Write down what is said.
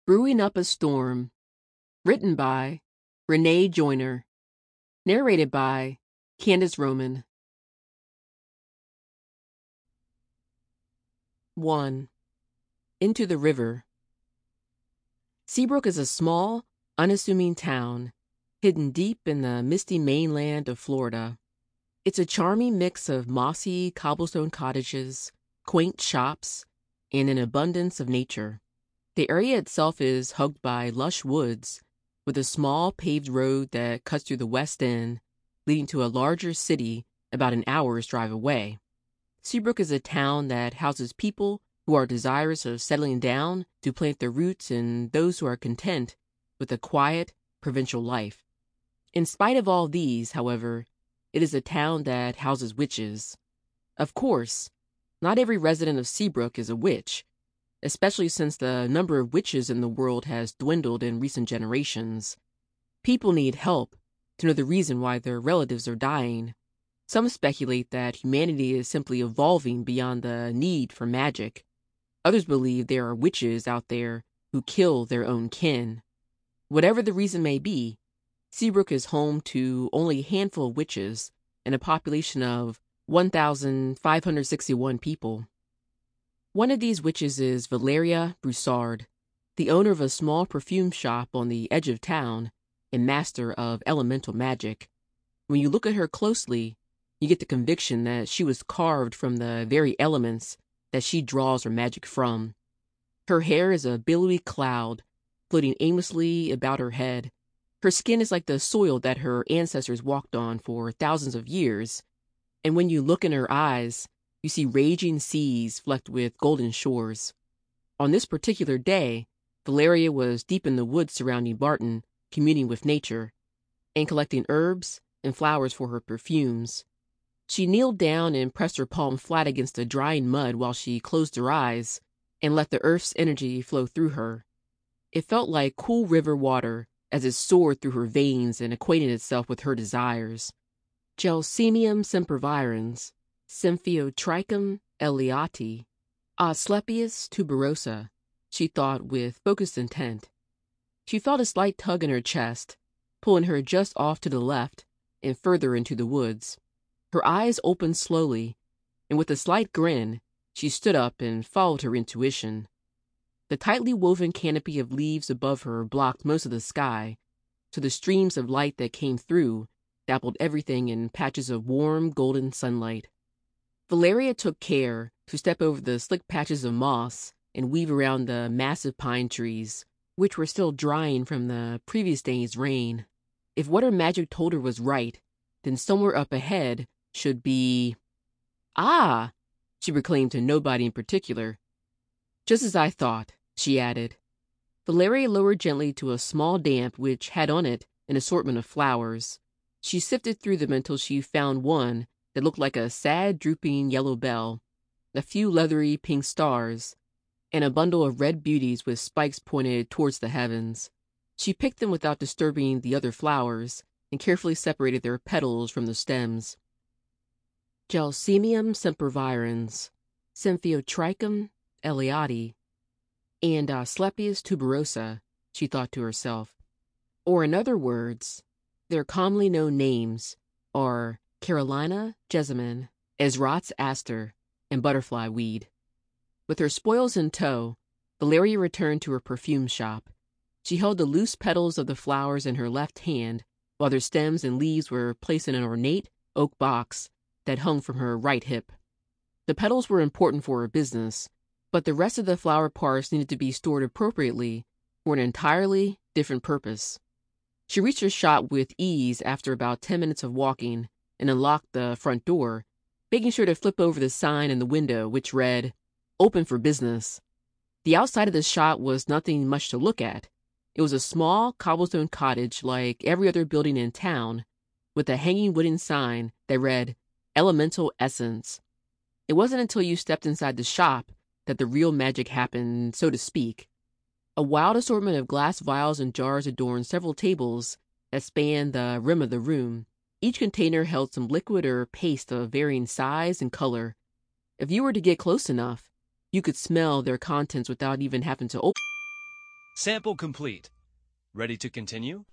Brewing Up a Storm, written by Renee Joyner, narrated by Candace Roman. 1. Into the River. Seabrook is a small, unassuming town, hidden deep in the misty mainland of Florida. It's a charming mix of mossy cobblestone cottages, quaint shops, and an abundance of nature. The area itself is hugged by lush woods, with a small paved road that cuts through the west end, leading to a larger city about an hour's drive away. Seabrook is a town that houses people who are desirous of settling down to plant their roots and those who are content with a quiet, provincial life. In spite of all these, however, it is a town that houses witches. Of course, not every resident of Seabrook is a witch, especially since the number of witches in the world has dwindled in recent generations. People need help to know the reason why their relatives are dying. Some speculate that humanity is simply evolving beyond the need for magic. Others believe there are witches out there who kill their own kin. Whatever the reason may be, Seabrook is home to only a handful of witches and a population of 1,561 people. One of these witches is Valeria Broussard, the owner of a small perfume shop on the edge of town and master of elemental magic. When you look at her closely, you get the conviction that she was carved from the very elements that she draws her magic from. Her hair is a billowy cloud, floating aimlessly about her head. Her skin is like the soil that her ancestors walked on for thousands of years, and when you look in her eyes, you see raging seas flecked with golden shores. On this particular day, Valeria was deep in the woods surrounding Barton, communing with nature, and collecting herbs and flowers for her perfumes. She kneeled down and pressed her palm flat against the drying mud while she closed her eyes and let the earth's energy flow through her. It felt like cool river water as it soared through her veins and acquainted itself with her desires. Gelsemium sempervirens, Symphotrichum elioti, Asclepias tuberosa, she thought with focused intent. She felt a slight tug in her chest, pulling her just off to the left and further into the woods. Her eyes opened slowly, and with a slight grin, she stood up and followed her intuition. The tightly woven canopy of leaves above her blocked most of the sky, so the streams of light that came through dappled everything in patches of warm, golden sunlight. Valeria took care to step over the slick patches of moss and weave around the massive pine trees, which were still drying from the previous day's rain. If what her magic told her was right, then somewhere up ahead should be... Ah! She proclaimed to nobody in particular. Just as I thought, she added. Valeria lowered gently to a small damp which had on it an assortment of flowers. She sifted through them until she found one that looked like a sad, drooping yellow bell, a few leathery pink stars, and a bundle of red beauties with spikes pointed towards the heavens. She picked them without disturbing the other flowers and carefully separated their petals from the stems. Gelsemium sempervirens, Symphotrichum elioti, and Asclepias tuberosa, she thought to herself. Or in other words, their commonly known names are Carolina jessamine, Ezrat's aster, and butterfly weed. With her spoils in tow, Valeria returned to her perfume shop. She held the loose petals of the flowers in her left hand, while their stems and leaves were placed in an ornate oak box that hung from her right hip. The petals were important for her business, but the rest of the flower parts needed to be stored appropriately for an entirely different purpose. She reached her shop with ease after about 10 minutes of walking and unlocked the front door, making sure to flip over the sign in the window, which read, "Open for business." The outside of the shop was nothing much to look at. It was a small cobblestone cottage like every other building in town, with a hanging wooden sign that read, "Elemental Essence." It wasn't until you stepped inside the shop that the real magic happened, so to speak. A wild assortment of glass vials and jars adorned several tables that spanned the rim of the room. Each container held some liquid or paste of varying size and color. If you were to get close enough, you could smell their contents without even having to open. Sample complete. Ready to continue?